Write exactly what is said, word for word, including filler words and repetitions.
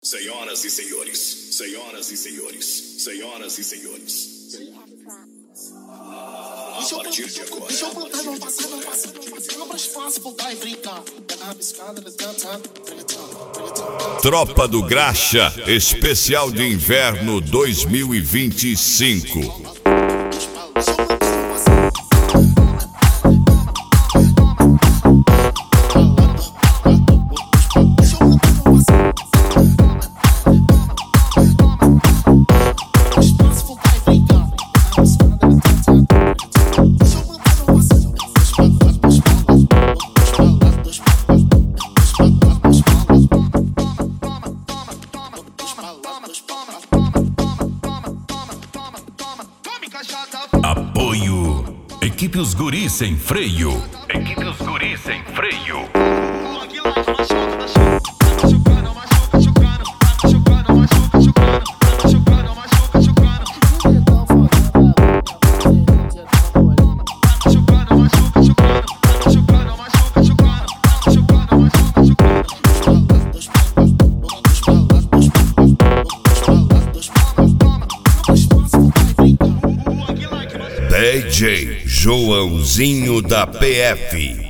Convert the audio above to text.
Senhoras e senhores, senhoras e senhores, senhoras e senhores. A partir de agora. Deixa eu voltar, não passar, não passar, não passar. Não mais fácil voltar e brincar. Tropa do Graxa, especial de inverno dois mil e vinte e cinco. Apoio Equipe Os Guris Sem Freio. Equipe Os Guris Sem Freio. D J Joãozinho da P F.